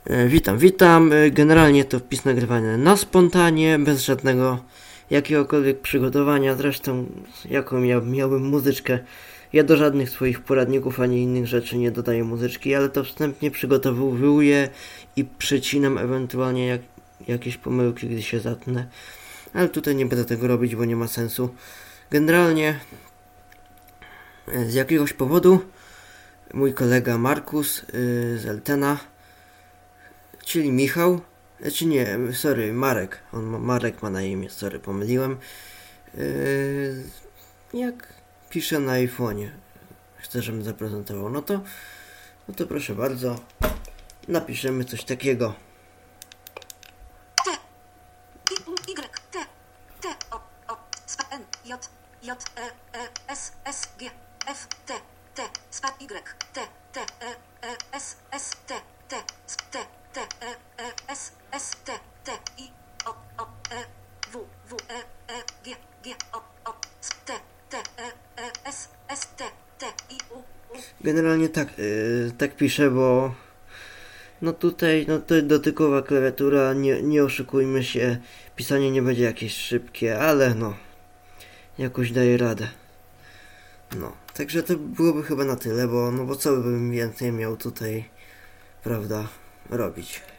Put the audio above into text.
Witam. Generalnie to wpis nagrywany na spontanie, bez żadnego jakiegokolwiek przygotowania. Zresztą, jaką miałbym muzyczkę. Ja do żadnych swoich poradników ani innych rzeczy nie dodaję muzyczki, ale to wstępnie przygotowuję i przecinam ewentualnie jakieś pomyłki, gdy się zatnę. Ale tutaj nie będę tego robić, bo nie ma sensu. Generalnie z jakiegoś powodu mój kolega Markus z Eltena, czyli Michał, Marek. Marek ma na imię, pomyliłem. Jak pisze na iPhone'ie, chce, żebym zaprezentował, no to proszę bardzo, napiszemy coś takiego. Generalnie tak piszę, bo tutaj to dotykowa klawiatura, nie oszukujmy się, pisanie nie będzie jakieś szybkie, ale jakoś daje radę. Także to byłoby chyba na tyle, bo co bym więcej miał tutaj, prawda, robić.